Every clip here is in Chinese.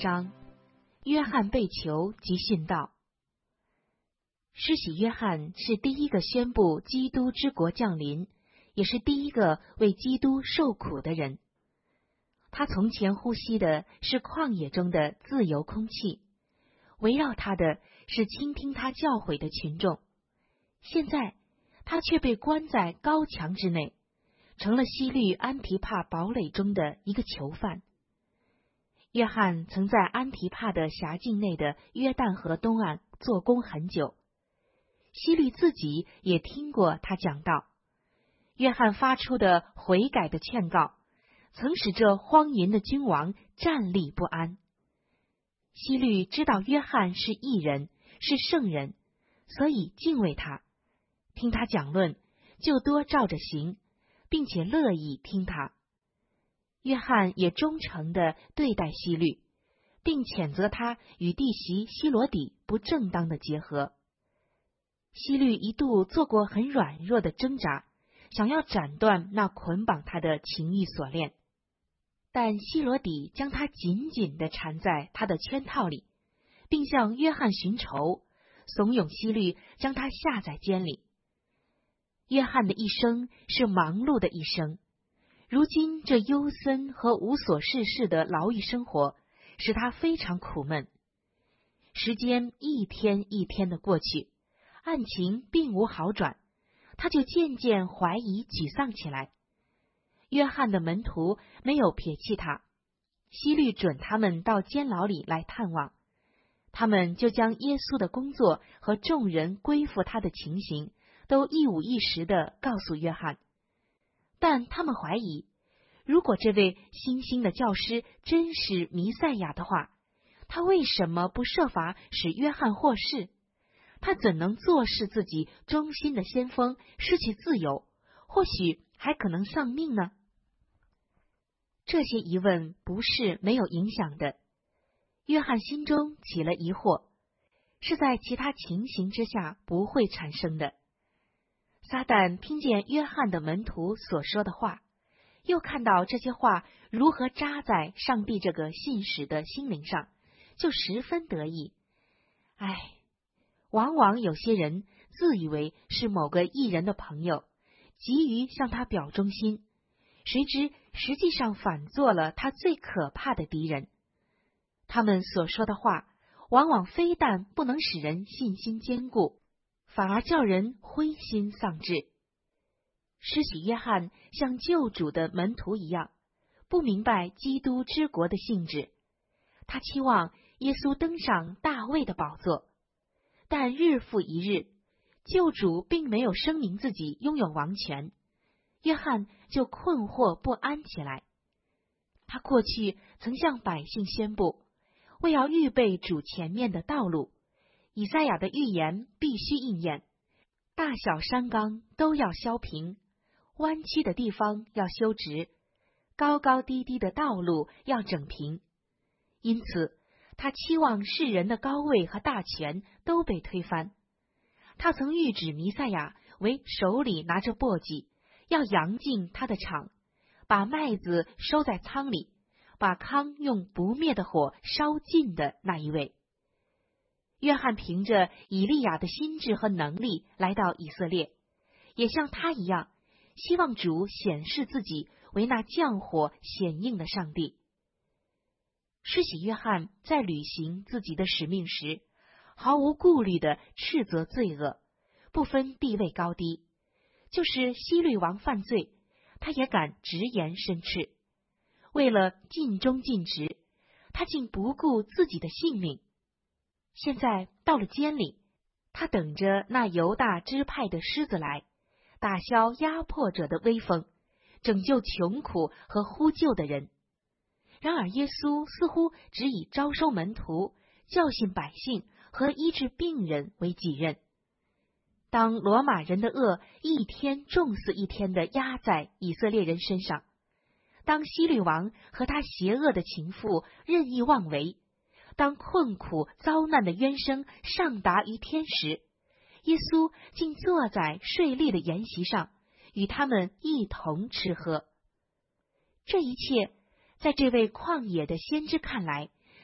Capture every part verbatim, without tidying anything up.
章，约翰被囚及殉道。施洗约翰是第一个宣布基督之国降临，也是第一个为基督受苦的人。他从前呼吸的是旷野中的自由空气，围绕他的是倾听他教诲的群众。现在他却被关在高墙之内，成了西律安提帕堡垒中的一个囚犯。约翰曾在安提帕的辖境内的约旦河东岸做工很久，西律自己也听过他讲道。约翰发出的悔改的劝告，曾使这荒淫的君王站立不安。西律知道约翰是义人，是圣人，所以敬畏他，听他讲论，就多照着行，并且乐意听他。约翰也忠诚地对待西律，并谴责他与弟媳希罗底不正当的结合。西律一度做过很软弱的挣扎，想要斩断那捆绑他的情欲锁链，但希罗底将他紧紧地缠在他的圈套里，并向约翰寻仇，怂恿西律将他下在监里。约翰的一生是忙碌的一生，如今这忧森和无所事事的牢狱生活使他非常苦闷。时间一天一天的过去，案情并无好转，他就渐渐怀疑沮丧起来。约翰的门徒没有撇弃他，希律准他们到监牢里来探望，他们就将耶稣的工作和众人归附他的情形都一五一十地告诉约翰。但他们怀疑，如果这位新兴的教师真是弥赛亚的话，他为什么不设法使约翰获释？他怎能坐视自己忠心的先锋失去自由，或许还可能丧命呢？这些疑问不是没有影响的。约翰心中起了疑惑，是在其他情形之下不会产生的。撒旦听见约翰的门徒所说的话，又看到这些话如何扎在上帝这个信使的心灵上，就十分得意。唉，往往有些人自以为是某个异人的朋友，急于向他表忠心，谁知实际上反做了他最可怕的敌人。他们所说的话，往往非但不能使人信心坚固，反而叫人灰心丧志。施洗约翰像救主的门徒一样，不明白基督之国的性质，他期望耶稣登上大卫的宝座，但日复一日，救主并没有声明自己拥有王权，约翰就困惑不安起来。他过去曾向百姓宣布，为要预备主前面的道路，以赛亚的预言必须应验，大小山冈都要削平，弯曲的地方要修直，高高低低的道路要整平。因此他期望世人的高位和大权都被推翻。他曾预指弥赛亚为手里拿着簸箕，要扬进他的场，把麦子收在仓里，把糠用不灭的火烧尽的那一位。约翰凭着以利亚的心智和能力来到以色列，也像他一样，希望主显示自己为那降火显应的上帝。施洗约翰在履行自己的使命时，毫无顾虑地斥责罪恶，不分地位高低，就是希律王犯罪，他也敢直言申斥。为了尽忠尽职，他竟不顾自己的性命。现在到了监里，他等着那犹大支派的狮子来，打消压迫者的威风，拯救穷苦和呼救的人。然而耶稣似乎只以招收门徒、教训百姓和医治病人为己任。当罗马人的恶一天重似一天地压在以色列人身上，当希律王和他邪恶的情妇任意妄为，当困苦遭难的冤声上达于天时，耶稣竟坐在税吏的筵席上，与他们一同吃喝。这一切在这位旷野的先知看来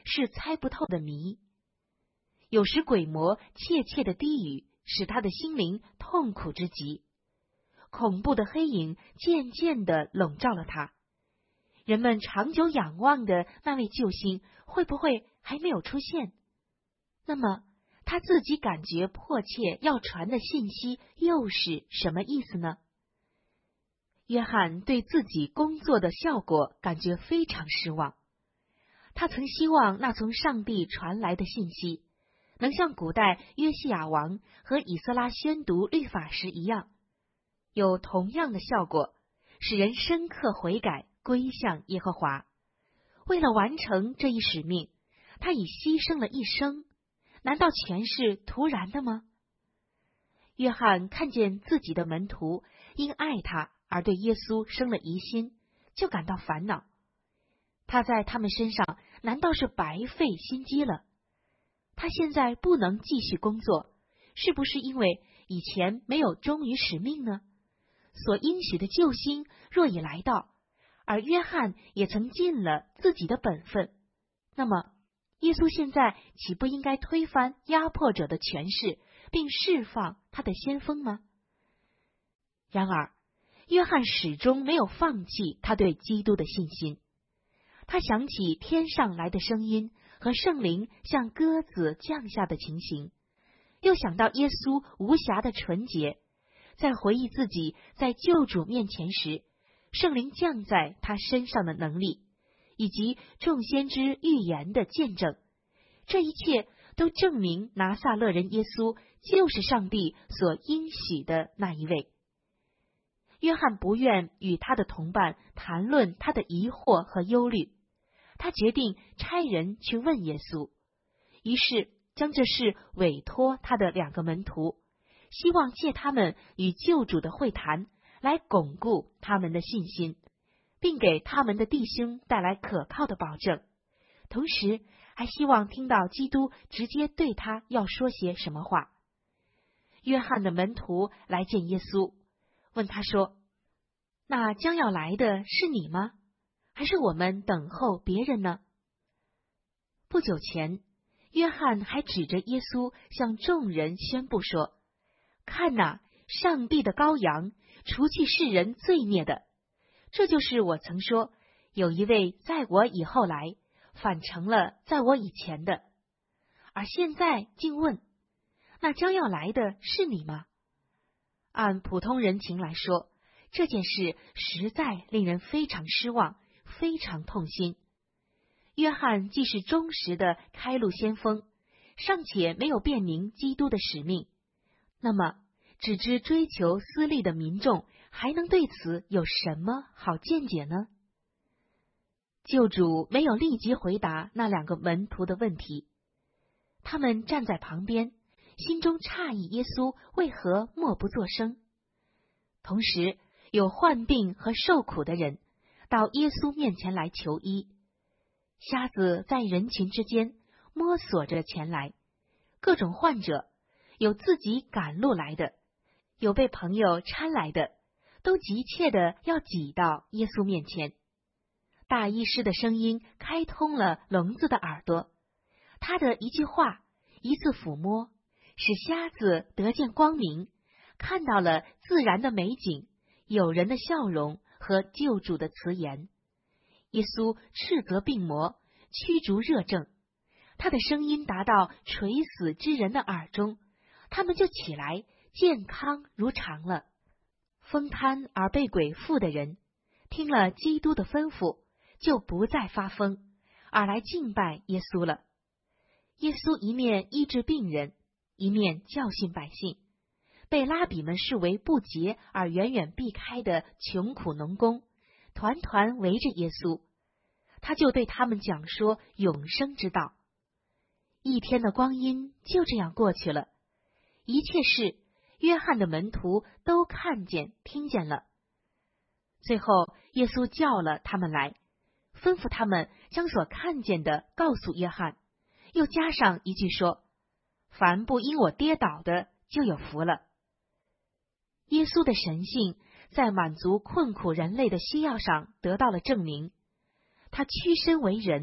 是猜不透的谜。有时鬼魔切切的低语，使他的心灵痛苦之极。恐怖的黑影渐渐地笼罩了他。人们长久仰望的那位救星，会不会还没有出现？那么，他自己感觉迫切要传的信息又是什么意思呢？约翰对自己工作的效果感觉非常失望。他曾希望那从上帝传来的信息，能像古代约西亚王和以色拉宣读律法时一样，有同样的效果，使人深刻悔改，归向耶和华。为了完成这一使命，他已牺牲了一生，难道全是突然的吗？约翰看见自己的门徒因爱他而对耶稣生了疑心，就感到烦恼。他在他们身上难道是白费心机了？他现在不能继续工作，是不是因为以前没有忠于使命呢？所应许的救星若已来到，而约翰也曾尽了自己的本分，那么耶稣现在岂不应该推翻压迫者的权势，并释放他的先锋吗？然而，约翰始终没有放弃他对基督的信心。他想起天上来的声音和圣灵像鸽子降下的情形，又想到耶稣无瑕的纯洁，在回忆自己在救主面前时，圣灵降在他身上的能力，以及众先知预言的见证，这一切都证明拿撒勒人耶稣就是上帝所应许的那一位。约翰不愿与他的同伴谈论他的疑惑和忧虑，他决定差人去问耶稣，于是将这事委托他的两个门徒，希望借他们与救主的会谈来巩固他们的信心，并给他们的弟兄带来可靠的保证，同时还希望听到基督直接对他要说些什么话。约翰的门徒来见耶稣，问他说：那将要来的是你吗？还是我们等候别人呢？不久前，约翰还指着耶稣向众人宣布说：看哪，上帝的羔羊，除去世人罪孽的。这就是我曾说，有一位在我以后来，反成了在我以前的。而现在竟问，那将要来的是你吗？按普通人情来说，这件事实在令人非常失望，非常痛心。约翰既是忠实的开路先锋，尚且没有辨明基督的使命，那么只知追求私利的民众还能对此有什么好见解呢？救主没有立即回答那两个门徒的问题，他们站在旁边，心中诧异耶稣为何默不作声。同时，有患病和受苦的人到耶稣面前来求医，瞎子在人群之间摸索着前来，各种患者，有自己赶路来的，有被朋友搀来的，都急切的要挤到耶稣面前。大医师的声音开通了聋子的耳朵，他的一句话，一次抚摸，使瞎子得见光明，看到了自然的美景，友人的笑容和救主的慈言。耶稣斥责病魔，驱逐热症，他的声音达到垂死之人的耳中，他们就起来，健康如常了。风瘫而被鬼附的人，听了基督的吩咐，就不再发疯，而来敬拜耶稣了。耶稣一面医治病人，一面教训百姓。被拉比们视为不洁而远远避开的穷苦农工，团团围着耶稣，他就对他们讲说永生之道。一天的光阴就这样过去了，一切事约翰的门徒都看见听见了。最后耶稣叫了他们来，吩咐他们将所看见的告诉约翰，又加上一句说：凡不因我跌倒的，就有福了。耶稣的神性在满足困苦人类的需要上得到了证明，他屈身为人，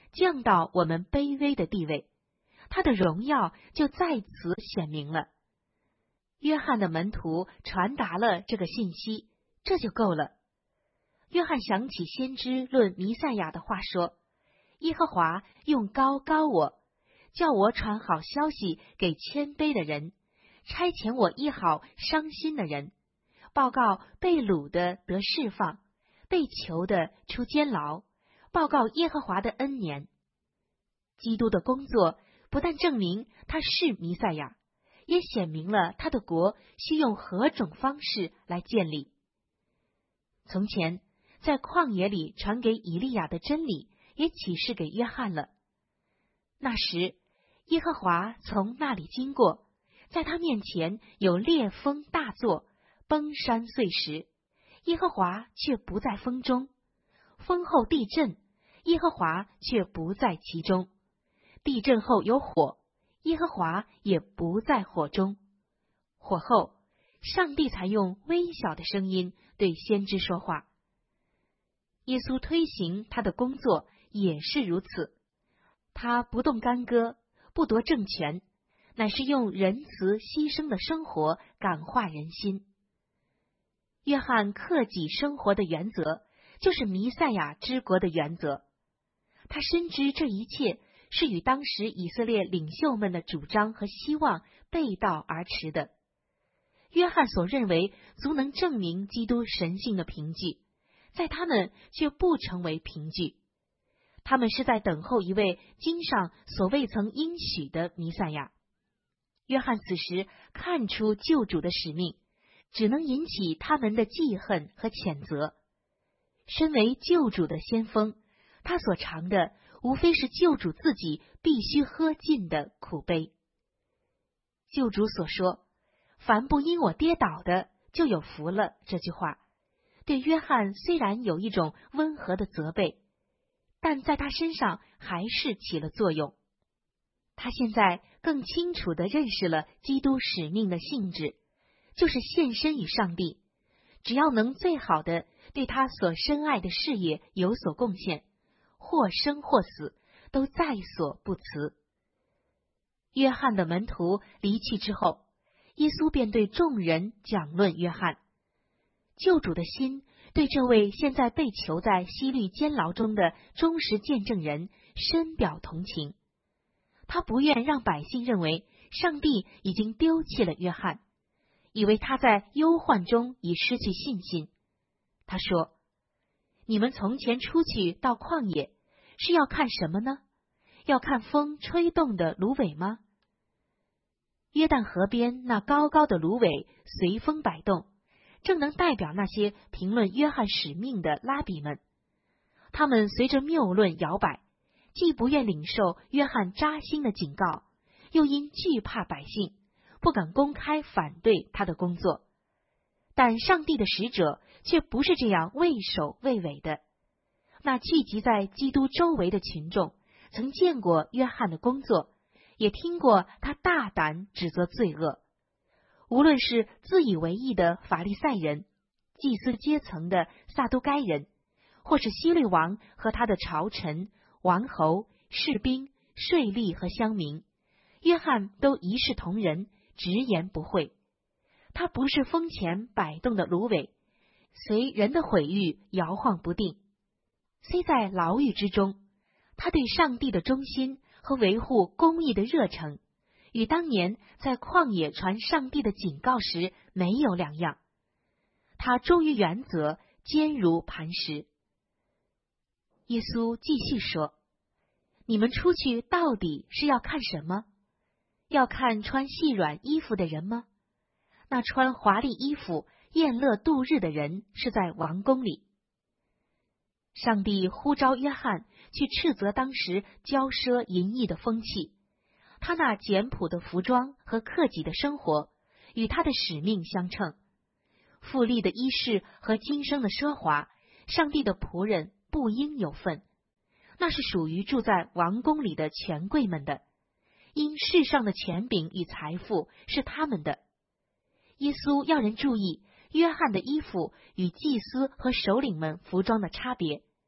降到我们卑微的地位，他的荣耀就在此显明了。约翰的门徒传达了这个信息，这就够了。约翰想起先知论弥赛亚的话说，耶和华用膏膏我，叫我传好消息给谦卑的人，差遣我医好伤心的人，报告被掳的得释放，被囚的出监牢，报告耶和华的恩年。基督的工作不但证明他是弥赛亚，也显明了他的国需用何种方式来建立。从前在旷野里传给以利亚的真理也启示给约翰了。那时耶和华从那里经过，在他面前有烈风大作，崩山碎石，耶和华却不在风中；风后地震，耶和华却不在其中；地震后有火，耶和华也不在火中。火后，上帝才用微小的声音对先知说话。耶稣推行他的工作也是如此，他不动干戈，不夺政权，乃是用仁慈牺牲的生活感化人心。约翰克己生活的原则，就是弥赛亚之国的原则。他深知这一切是与当时以色列领袖们的主张和希望背道而驰的。约翰所认为足能证明基督神性的凭据，在他们却不成为凭据。他们是在等候一位经上所未曾应许的弥赛亚。约翰此时看出救主的使命，只能引起他们的记恨和谴责。身为救主的先锋，他所尝的无非是救主自己必须喝尽的苦杯。救主所说，凡不因我跌倒的，就有福了，这句话对约翰虽然有一种温和的责备，但在他身上还是起了作用。他现在更清楚地认识了基督使命的性质，就是献身于上帝，只要能最好的对他所深爱的事业有所贡献，或生或死，都在所不辞。约翰的门徒离去之后，耶稣便对众人讲论约翰。救主的心对这位现在被囚在西律监牢中的忠实见证人深表同情。他不愿让百姓认为上帝已经丢弃了约翰，以为他在忧患中已失去信心。他说，你们从前出去到旷野，是要看什么呢？要看风吹动的芦苇吗？约旦河边那高高的芦苇随风摆动，正能代表那些评论约翰使命的拉比们。他们随着谬论摇摆，既不愿领受约翰扎心的警告，又因惧怕百姓，不敢公开反对他的工作。但上帝的使者却不是这样畏首畏尾的。那聚集在基督周围的群众曾见过约翰的工作，也听过他大胆指责罪恶。无论是自以为义的法利赛人、祭司阶层的撒都该人，或是希律王和他的朝臣、王侯、士兵、税吏和乡民，约翰都一视同仁，直言不讳。他不是风前摆动的芦苇，随人的毁誉摇晃不定。虽在牢狱之中，他对上帝的忠心和维护公义的热诚，与当年在旷野传上帝的警告时没有两样。他忠于原则，坚如磐石。耶稣继续说，你们出去到底是要看什么？要看穿细软衣服的人吗？那穿华丽衣服宴乐度日的人是在王宫里。上帝呼召约翰去斥责当时骄奢淫逸的风气，他那简朴的服装和克己的生活与他的使命相称。富丽的衣饰和今生的奢华，上帝的仆人不应有份，那是属于住在王宫里的权贵们的，因世上的权柄与财富是他们的。耶稣要人注意约翰的衣服与祭司和首领们服装的差别，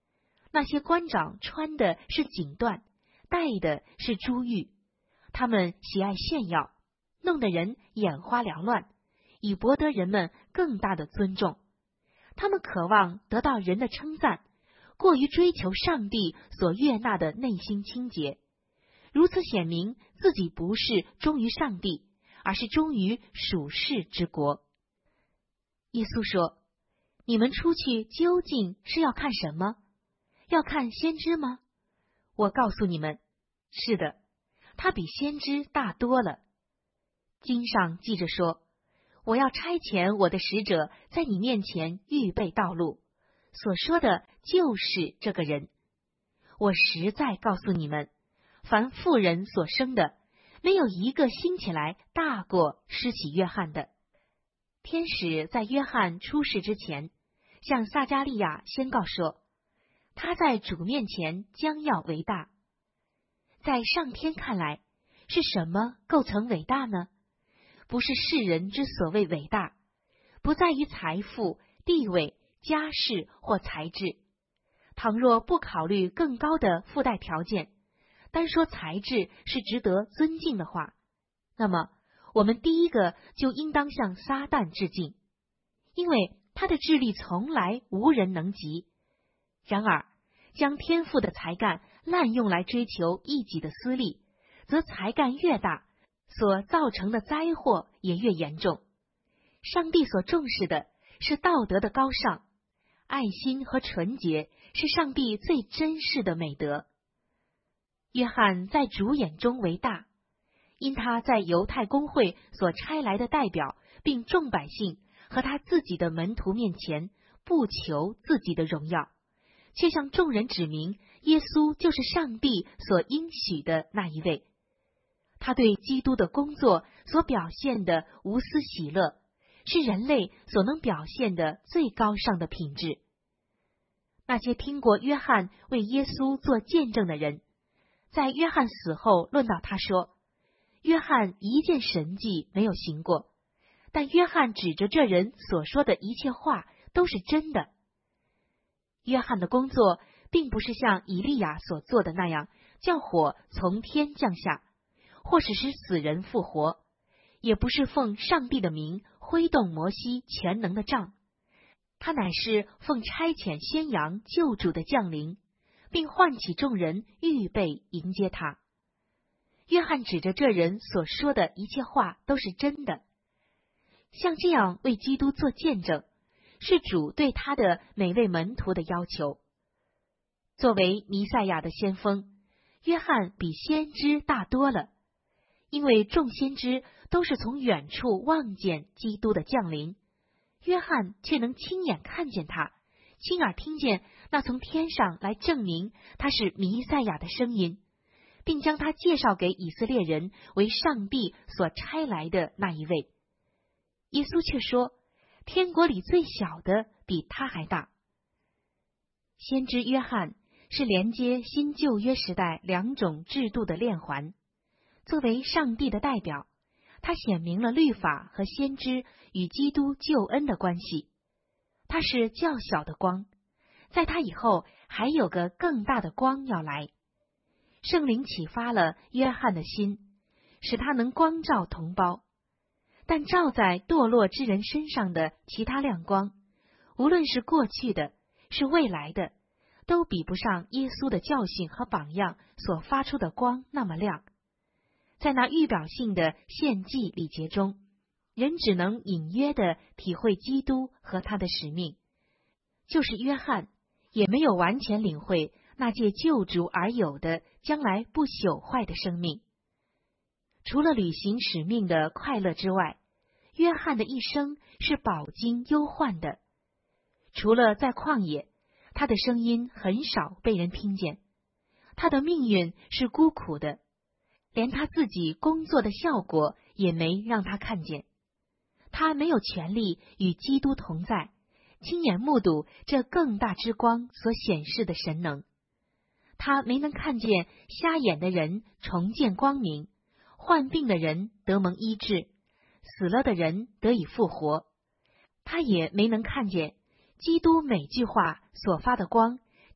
那些官长穿的是锦缎，戴的是珠玉，他们喜爱炫耀，弄得人眼花缭乱，以博得人们更大的尊重。他们渴望得到人的称赞，过于追求上帝所悦纳的内心清洁，如此显明自己不是忠于上帝，而是忠于属世之国。耶稣说，你们出去究竟是要看什么？要看先知吗？我告诉你们，是的，他比先知大多了。经上记着说，我要差遣我的使者在你面前预备道路，所说的就是这个人。我实在告诉你们，凡妇人所生的，没有一个兴起来大过施洗约翰的。天使在约翰出世之前，向撒迦利亚宣告说，他在主面前将要为大。在上天看来，是什么构成伟大呢？不是世人之所谓伟大，不在于财富、地位、家世或才智。倘若不考虑更高的附带条件，单说才智是值得尊敬的话，那么我们第一个就应当向撒旦致敬，因为他的智力从来无人能及。然而，将天赋的才干滥用来追求一己的私利，则才干越大，所造成的灾祸也越严重。上帝所重视的是道德的高尚，爱心和纯洁是上帝最珍视的美德。约翰在主眼中为大，因他在犹太公会所差来的代表，并众百姓和他自己的门徒面前，不求自己的荣耀，却向众人指明耶稣就是上帝所应许的那一位。他对基督的工作所表现的无私喜乐，是人类所能表现的最高尚的品质。那些听过约翰为耶稣做见证的人，在约翰死后论到他说，约翰一件神迹没有行过，但约翰指着这人所说的一切话都是真的。约翰的工作并不是像以利亚所做的那样，叫火从天降下，或是使死人复活，也不是奉上帝的名挥动摩西全能的杖，他乃是奉差遣宣扬救主的降临，并唤起众人预备迎接他。约翰指着这人所说的一切话都是真的。像这样为基督做见证，是主对他的每位门徒的要求。作为弥赛亚的先锋，约翰比先知大多了，因为众先知都是从远处望见基督的降临，约翰却能亲眼看见他，亲耳听见那从天上来证明他是弥赛亚的声音，并将他介绍给以色列人为上帝所差来的那一位。耶稣却说，天国里最小的比他还大。先知约翰是连接新旧约时代两种制度的链环，作为上帝的代表，他显明了律法和先知与基督救恩的关系。他是较小的光，在他以后还有个更大的光要来。圣灵启发了约翰的心，使他能光照同胞。但照在堕落之人身上的其他亮光，无论是过去的，是未来的，都比不上耶稣的教训和榜样所发出的光那么亮。在那预表性的献祭礼节中，人只能隐约地体会基督和他的使命，就是约翰也没有完全领会那借救主而有的将来不朽坏的生命。除了履行使命的快乐之外，约翰的一生是饱经忧患的。除了在旷野，他的声音很少被人听见，他的命运是孤苦的，连他自己工作的效果也没让他看见。他没有权利与基督同在，亲眼目睹这更大之光所显示的神能。他没能看见瞎眼的人重见光明，患病的人得蒙医治，死了的人得以复活。他也没能看见基督每句话所发的光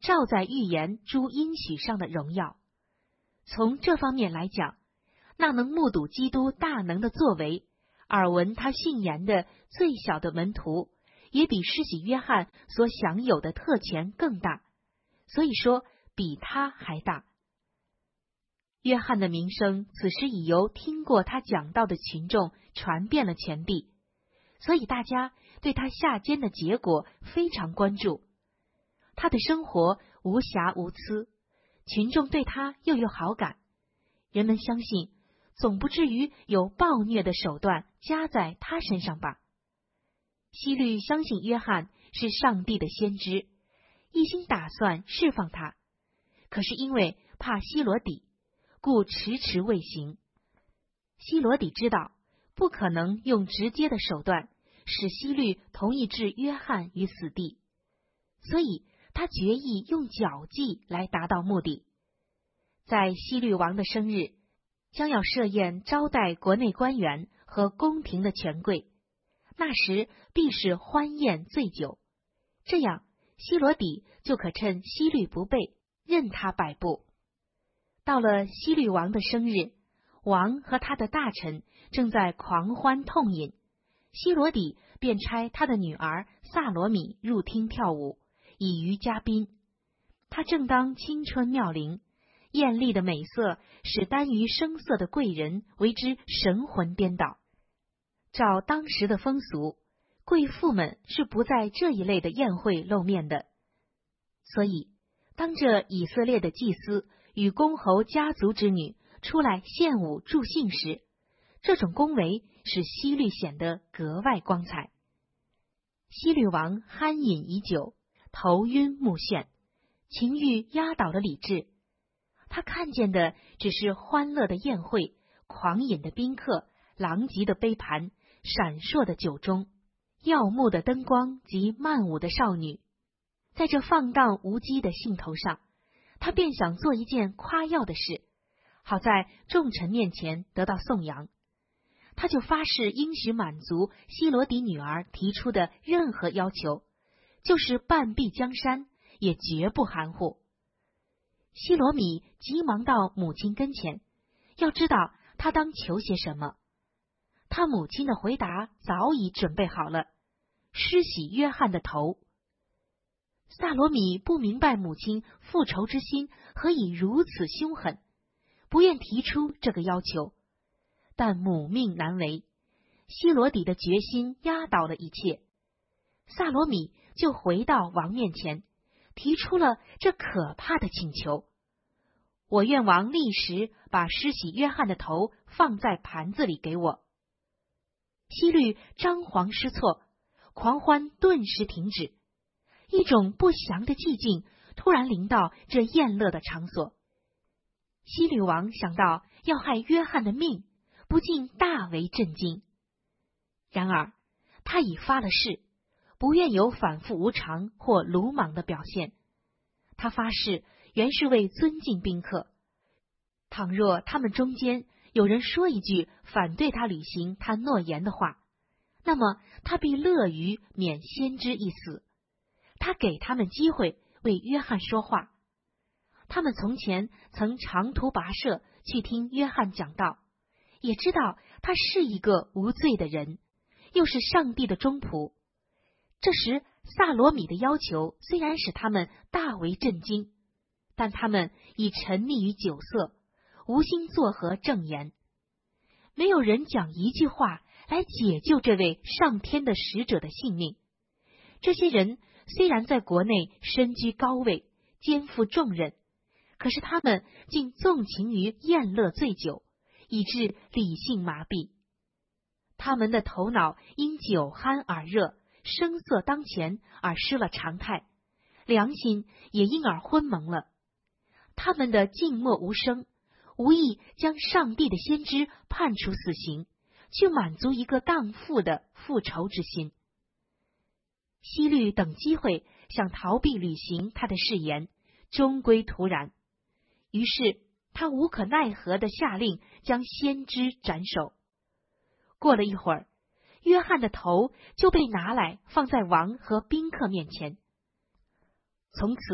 照在预言诸应许上的荣耀。从这方面来讲，那能目睹基督大能的作为，耳闻他训言的最小的门徒，也比施洗约翰所享有的特权更大，所以说比他还大。约翰的名声此时已由听过他讲道的群众传遍了全地，所以大家对他下监的结果非常关注。他的生活无瑕无疵，群众对他又有好感，人们相信总不至于有暴虐的手段加在他身上吧。希律相信约翰是上帝的先知，一心打算释放他，可是因为怕希罗底，故迟迟未行。希罗底知道不可能用直接的手段使希律同意置约翰于死地，所以他决意用绞计来达到目的。在希律王的生日，将要设宴招待国内官员和宫廷的权贵，那时必是欢宴醉酒，这样希罗底就可趁希律不备，任他摆布。到了希律王的生日，王和他的大臣正在狂欢痛饮，希罗底便差他的女儿萨罗米入厅跳舞，以娱嘉宾。他正当青春妙龄，艳丽的美色使耽于声色的贵人为之神魂颠倒。照当时的风俗，贵妇们是不在这一类的宴会露面的，所以当这以色列的祭司与公侯家族之女出来献舞助兴时，这种恭维使希律显得格外光彩。希律王酣饮已久，头晕目眩，情欲压倒了理智。他看见的只是欢乐的宴会、狂饮的宾客、狼藉的杯盘、闪烁的酒盅、耀目的灯光及漫舞的少女。在这放荡无稽的兴头上，他便想做一件夸耀的事，好在众臣面前得到颂扬。他就发誓应许满足希罗底女儿提出的任何要求，就是半壁江山也绝不含糊。希罗米急忙到母亲跟前，要知道他当求些什么。他母亲的回答早已准备好了，施洗约翰的头。萨罗米不明白母亲复仇之心何以如此凶狠，不愿提出这个要求，但母命难违，希罗底的决心压倒了一切。萨罗米就回到王面前，提出了这可怕的请求：我愿王立时把施洗约翰的头放在盘子里给我。希律张皇失措，狂欢顿时停止，一种不祥的寂静突然临到这宴乐的场所。希律王想到要害约翰的命，不禁大为震惊。然而他已发了誓，不愿有反复无常或鲁莽的表现。他发誓原是为尊敬宾客，倘若他们中间有人说一句反对他履行他诺言的话，那么他必乐于免先知一死。他给他们机会为约翰说话。他们从前曾长途跋涉去听约翰讲道，也知道他是一个无罪的人，又是上帝的忠仆。这时萨罗米的要求虽然使他们大为震惊，但他们已沉溺于酒色，无心作何正言。没有人讲一句话来解救这位上天的使者的性命。这些人虽然在国内身居高位，肩负重任，可是他们竟纵情于宴乐醉酒，以致理性麻痹。他们的头脑因酒酣耳热，声色当前而失了常态，良心也因而昏蒙了。他们的静默无声，无意将上帝的先知判处死刑，去满足一个荡妇的复仇之心。希律等机会想逃避履行他的誓言，终归徒然。于是他无可奈何地下令将先知斩首。过了一会儿，约翰的头就被拿来放在王和宾客面前。从此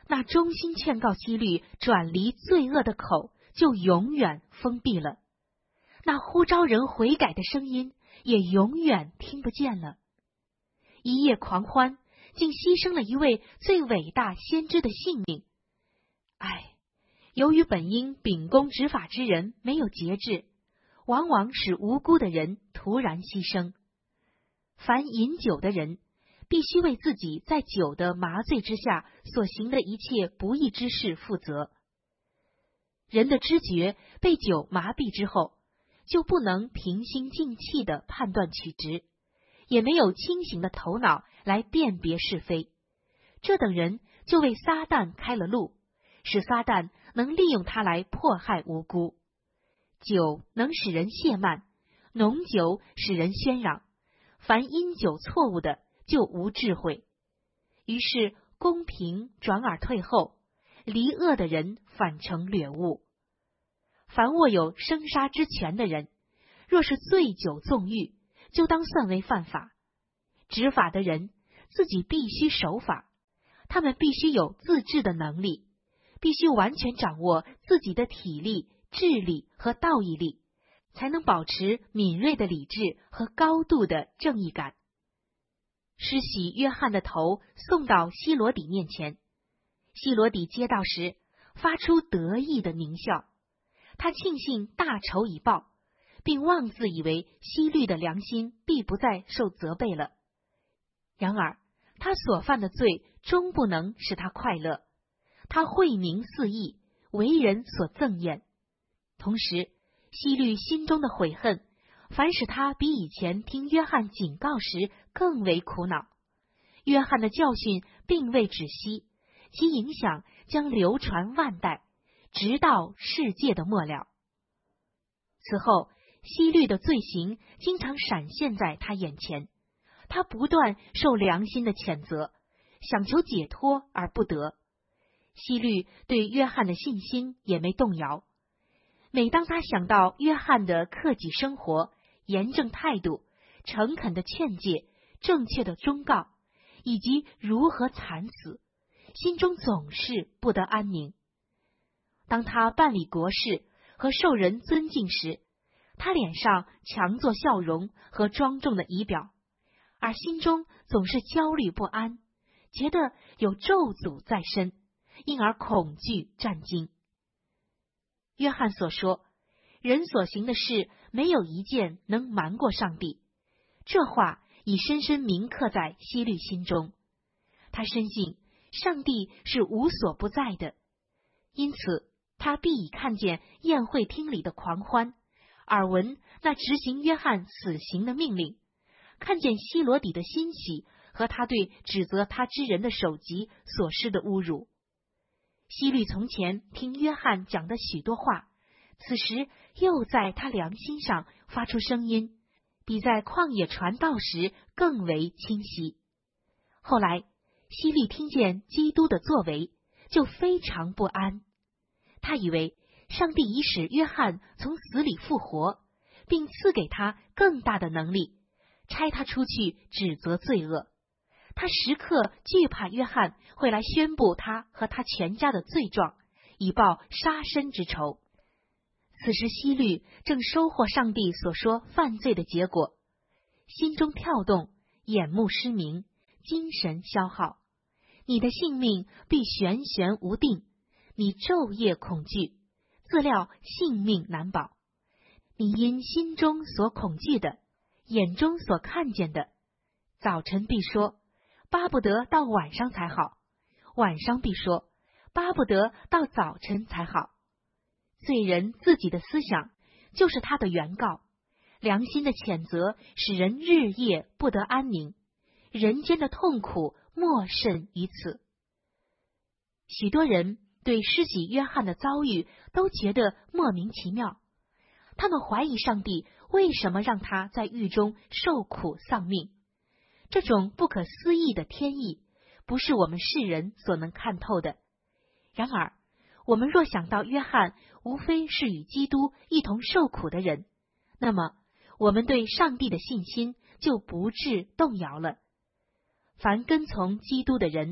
那忠心劝告希律转离罪恶的口就永远封闭了，那呼召人悔改的声音也永远听不见了。一夜狂欢，竟牺牲了一位最伟大先知的性命。唉，由于本应秉公执法之人没有节制，往往使无辜的人突然牺牲。凡饮酒的人，必须为自己在酒的麻醉之下所行的一切不义之事负责。人的知觉被酒麻痹之后，就不能平心静气地判断曲直，也没有清醒的头脑来辨别是非。这等人就为撒旦开了路，使撒旦能利用他来迫害无辜。酒能使人懈慢，浓酒使人喧嚷，凡因酒错误的就无智慧。于是公平转而退后，离恶的人反成掠物。凡握有生杀之权的人，若是醉酒纵欲，就当算为犯法。执法的人自己必须守法，他们必须有自治的能力，必须完全掌握自己的体力、智力和道义力，才能保持敏锐的理智和高度的正义感。施洗约翰的头送到希罗底面前，希罗底接到时发出得意的狞笑，他庆幸大仇已报，并妄自以为希律的良心必不再受责备了。然而他所犯的罪终不能使他快乐，他惠民肆意，为人所憎厌。同时希律心中的悔恨反使他比以前听约翰警告时更为苦恼。约翰的教训并未止息，其影响将流传万代，直到世界的末了。此后希律的罪行经常闪现在他眼前，他不断受良心的谴责，想求解脱而不得。希律对约翰的信心也没动摇。每当他想到约翰的克己生活、严正态度、诚恳的劝诫、正确的忠告，以及如何惨死，心中总是不得安宁。当他办理国事和受人尊敬时，他脸上强作笑容和庄重的仪表，而心中总是焦虑不安，觉得有咒诅在身，因而恐惧战惊。约翰所说，人所行的事没有一件能瞒过上帝，这话已深深铭刻在希律心中。他深信上帝是无所不在的，因此他必已看见宴会厅里的狂欢，耳闻那执行约翰死刑的命令，看见希罗底的欣喜和他对指责他之人的首级所施的侮辱。希律从前听约翰讲的许多话，此时又在他良心上发出声音，比在旷野传道时更为清晰。后来希律听见基督的作为，就非常不安。他以为上帝已使约翰从死里复活，并赐给他更大的能力，差他出去指责罪恶。他时刻惧怕约翰会来宣布他和他全家的罪状，以报杀身之仇。此时希律正收获上帝所说犯罪的结果，心中跳动，眼目失明，精神消耗。你的性命必悬悬无定，你昼夜恐惧，自料性命难保。你因心中所恐惧的，眼中所看见的，早晨必说巴不得到晚上才好，晚上必说巴不得到早晨才好。罪人自己的思想就是他的原告，良心的谴责使人日夜不得安宁，人间的痛苦莫甚于此。许多人对施洗约翰的遭遇都觉得莫名其妙，他们怀疑上帝为什么让他在狱中受苦丧命。这种不可思议的天意，不是我们世人所能看透的。然而，我们若想到约翰无非是与基督一同受苦的人，那么我们对上帝的信心就不致动摇了。凡跟从基督的人，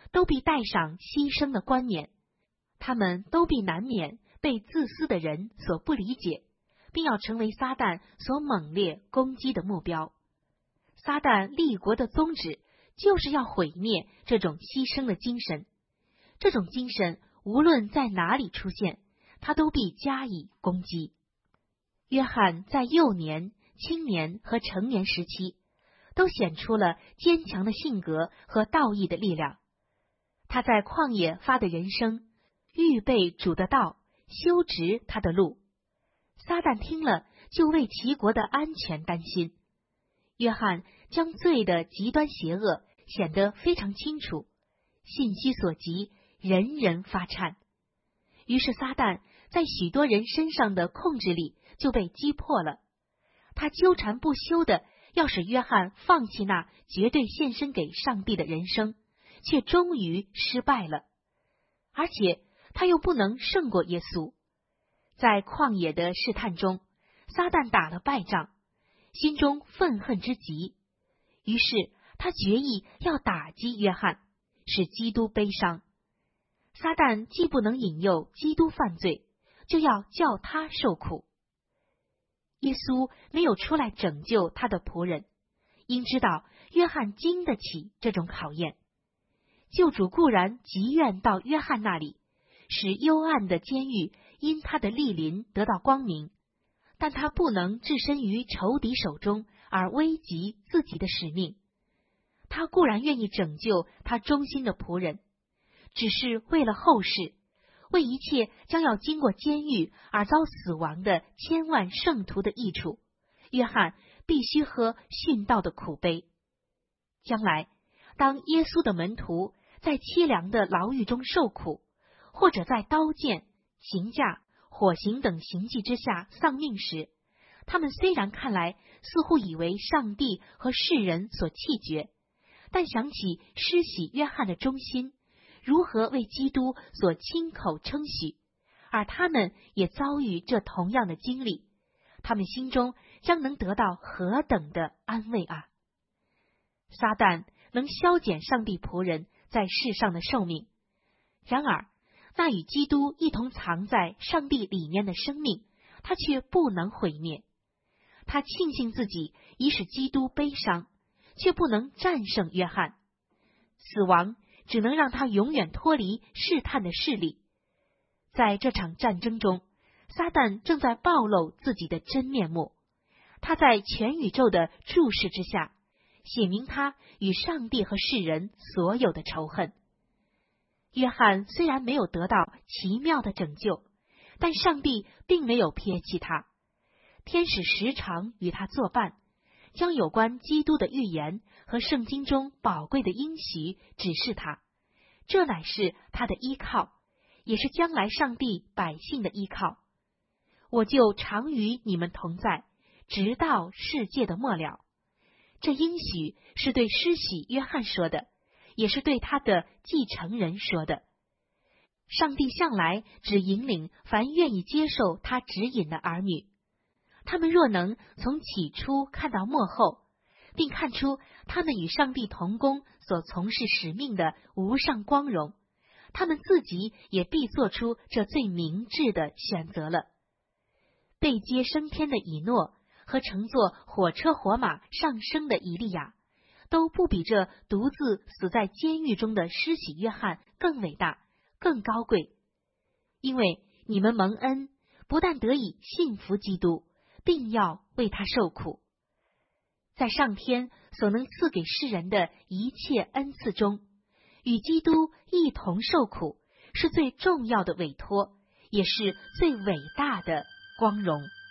都必戴上牺牲的冠冕，他们都必难免被自私的人所不理解，并要成为撒旦所猛烈攻击的目标。撒旦立国的宗旨就是要毁灭这种牺牲的精神，这种精神无论在哪里出现，他都必加以攻击。约翰在幼年、青年和成年时期都显出了坚强的性格和道义的力量。他在旷野发的人声，预备主的道，修直他的路。撒旦听了，就为齐国的安全担心。约翰将罪的极端邪恶显得非常清楚，信息所及，人人发颤。于是撒旦在许多人身上的控制力就被击破了。他纠缠不休的要使约翰放弃那绝对献身给上帝的人生，却终于失败了。而且他又不能胜过耶稣。在旷野的试探中，撒旦打了败仗，心中愤恨之极，于是他决意要打击约翰，使基督悲伤。撒旦既不能引诱基督犯罪，就要叫他受苦。耶稣没有出来拯救他的仆人，应知道约翰经得起这种考验。救主固然极愿到约翰那里，使幽暗的监狱因他的莅临得到光明，但他不能置身于仇敌手中而危及自己的使命。他固然愿意拯救他忠心的仆人，只是为了后世，为一切将要经过监狱而遭死亡的千万圣徒的益处，约翰必须喝殉道的苦杯。将来当耶稣的门徒在凄凉的牢狱中受苦，或者在刀剑、刑架、火刑等刑具之下丧命时，他们虽然看来似乎以为上帝和世人所弃绝，但想起施洗约翰的忠心，如何为基督所亲口称许，而他们也遭遇这同样的经历，他们心中将能得到何等的安慰啊！撒旦能削减上帝仆人在世上的寿命，然而那与基督一同藏在上帝里面的生命，他却不能毁灭。他庆幸自己已使基督悲伤，却不能战胜约翰。死亡只能让他永远脱离试探的势力。在这场战争中，撒旦正在暴露自己的真面目。他在全宇宙的注视之下，写明他与上帝和世人所有的仇恨。约翰虽然没有得到奇妙的拯救，但上帝并没有撇弃他。天使时常与他作伴，将有关基督的预言和圣经中宝贵的应许指示他，这乃是他的依靠，也是将来上帝百姓的依靠。我就常与你们同在，直到世界的末了。这应许是对施洗约翰说的，也是对他的继承人说的。上帝向来只引领凡愿意接受他指引的儿女，他们若能从起初看到末后，并看出他们与上帝同工所从事使命的无上光荣，他们自己也必做出这最明智的选择了。被接升天的以诺和乘坐火车火马上升的以利亚，都不比这独自死在监狱中的施洗约翰更伟大、更高贵。因为你们蒙恩，不但得以信服基督，并要为他受苦。在上天所能赐给世人的一切恩赐中，与基督一同受苦是最重要的委托，也是最伟大的光荣。